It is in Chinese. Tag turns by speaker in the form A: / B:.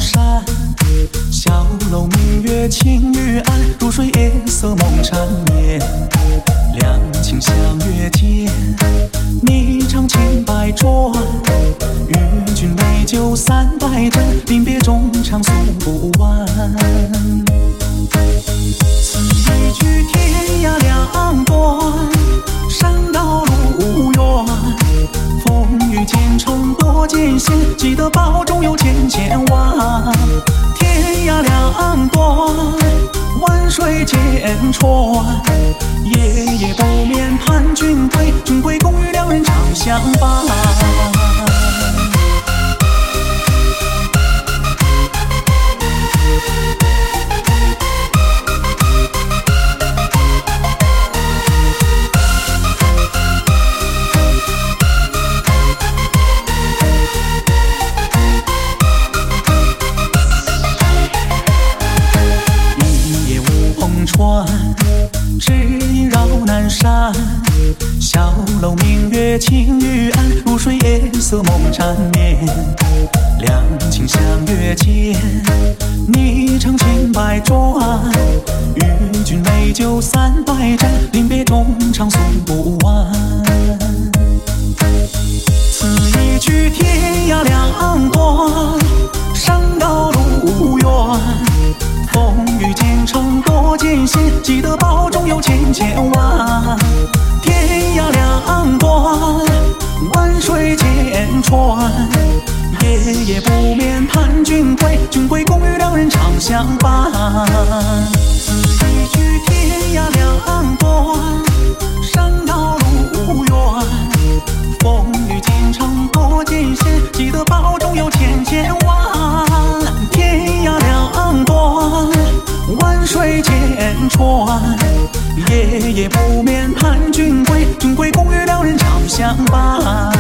A: 山，小楼明月清玉暗，如水夜色梦缠绵。两情相悦间，霓裳千百转，与君美酒300盏，临别中长诉不完。此一曲天涯两端，山高路远，风雨兼程多艰险，记得保重有千万。天涯两端，万水千川，夜夜不眠盼君归，君归共与两人长相伴。只因绕南山，小楼明月清玉暗，如水夜色梦缠绵。两情相悦间，霓裳千百转，与君美酒300盏，临别中长诉不完。此一曲天涯两端，山高路远，风雨兼程多艰险，记得保重有千万。天涯两端，万水千川，夜夜不眠盼君归，君归共与两人长相伴。此一曲天涯两端，山高路远，风雨兼程多艰险，记得保重有千万。天涯两端，万水千川，夜夜不眠盼君归，君归共与两人长相伴。